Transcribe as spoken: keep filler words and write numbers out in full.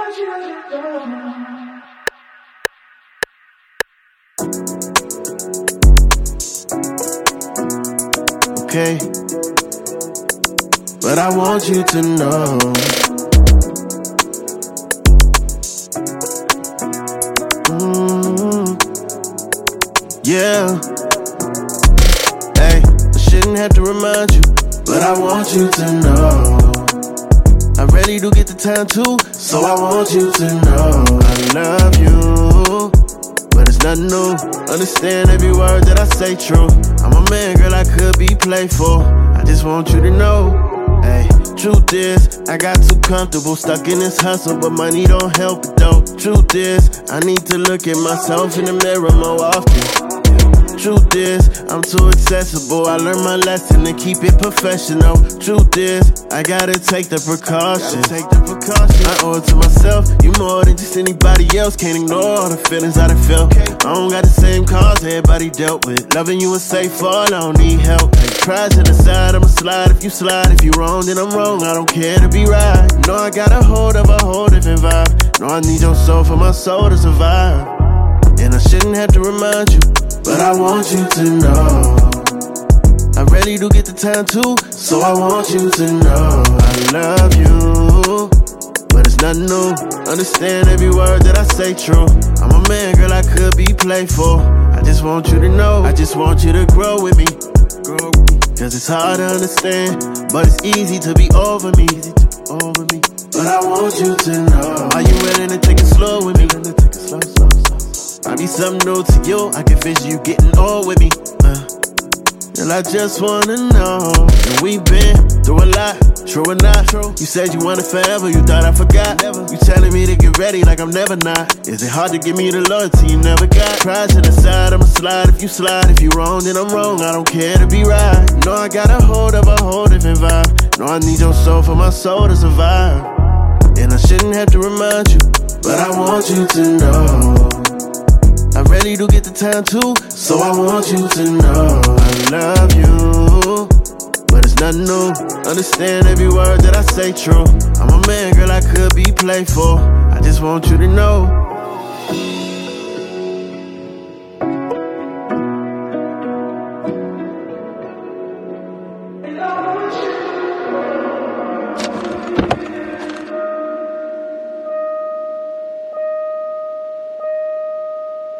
Okay, but I want you to know. Mm-hmm. Yeah. Hey, I shouldn't have to remind you, but I want you to know. I really do get the time too, so I want you to know I love you. But it's nothing new, understand every word that I say true. I'm a man, girl, I could be playful. I just want you to know, hey, truth is, I got too comfortable, stuck in this hustle, but money don't help it though. Truth is, I need to look at myself in the mirror more often. Truth is, I'm too accessible. I learned my lesson and keep it professional. Truth is, I gotta take the precautions. Take the precautions. I owe it to myself. You more than just anybody else. Can't ignore all the feelings I done felt. I don't got the same cause everybody dealt with. Loving you is safe for all, I don't need help. Pride to the side, I'ma slide if you slide. If you wrong, then I'm wrong. I don't care to be right. You know I got a hold of a whole different vibe. Know I need your soul for my soul to survive. And I shouldn't have to remind you, but I want you to know. I really do get the time too, so I want you to know I love you. But it's nothing new, understand every word that I say true. I'm a man, girl, I could be playful. I just want you to know, I just want you to grow with me. Cause it's hard to understand, but it's easy to be over me. Over me. But I want you to know, are you willing to take it slow with me? Take it slow, slow, slow. I be something new to you, I can vision you getting old with me. uh, Girl, I just wanna know, and we been through a lot, true or not? True. You said you wanted forever, you thought I forgot. Never. You telling me to get ready like I'm never not. Is it hard to give me the loyalty you never got? Pride to the side, I'ma slide if you slide. If you wrong, then I'm wrong, I don't care to be right. You know I got a hold of a whole different vibe. Know I need your soul for my soul to survive. And I shouldn't have to remind you, but I want you to know. I really do get the time too, so I want you to know I love you. But it's nothing new, understand every word that I say true. I'm a man, girl, I could be playful. I just want you to know